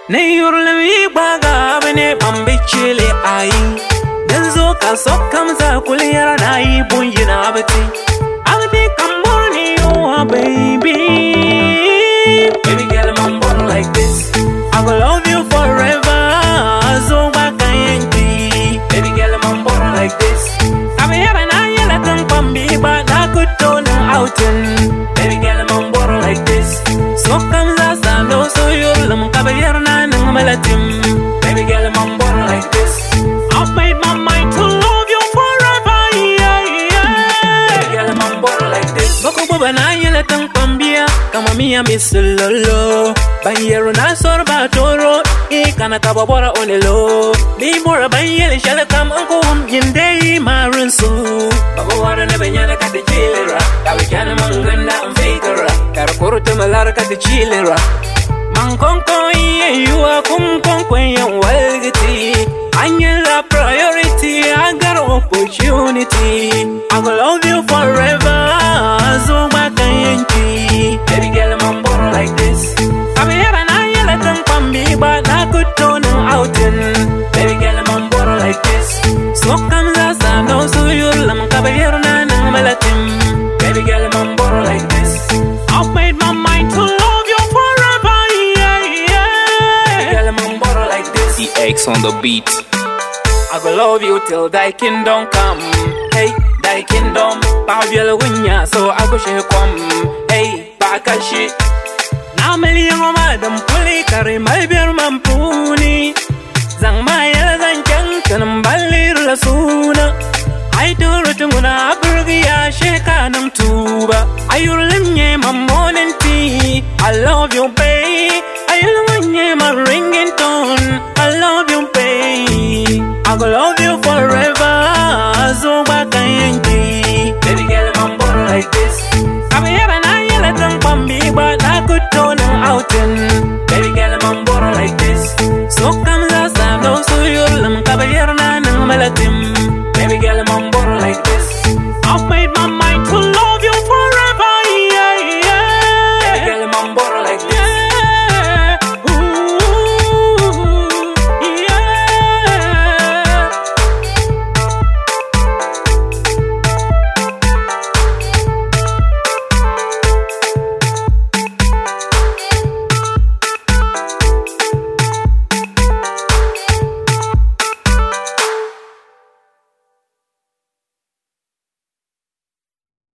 Ne yurlami baga bane bambichile ai. Denzo ka sokamza kuliyara nai bunyina abati. Abati kamborni oh baby. Baby girl I'm born like this. I will love you forever. So bakayengi. Baby girl I'm born like this. Kami yara na yala kang pambi ba na kutono outin. Baby girl I'm born like this. Sokamza sa no so yulam kabayara na nang malatim. Baby girl I'm born like this. I've made my mind to love you forever. Yeah, yeah. Baby girl I'm born like this. Boko boba na yala kang pambia. Kama mia miss lolo. Banyero na sorba toro. Kana kababora onelo. Be more a banyele shala kam unko yinde marunsu. Babawara na banyana kati chilera. Kawikana manganda mfigura. Karakuru tumalara kati chilera. Mankonko iye yuwa kumkonko yan walgati. Anyela priority, I got opportunity. I will love you forever. So bakayenki. Baby girl I'm born like this. Kabiyara na yela kang pambi ba na kutono outin. Baby girl I'm born like this. So kamza sa no so yulam kabiyara na nang malatim. Baby girl I'm born like this. I've made my mind to love you forever. Yeah, yeah. Baby girl I'm born like this. The X on the beat. I will love you till thy kingdom come. Hey, thy kingdom. Pavyala winya so I go share come. Hey, bakashi. Na million madam puli kare malbir mampuni. Zang maya zang chang tanam balir la suna. Ai turu tunguna burgi ya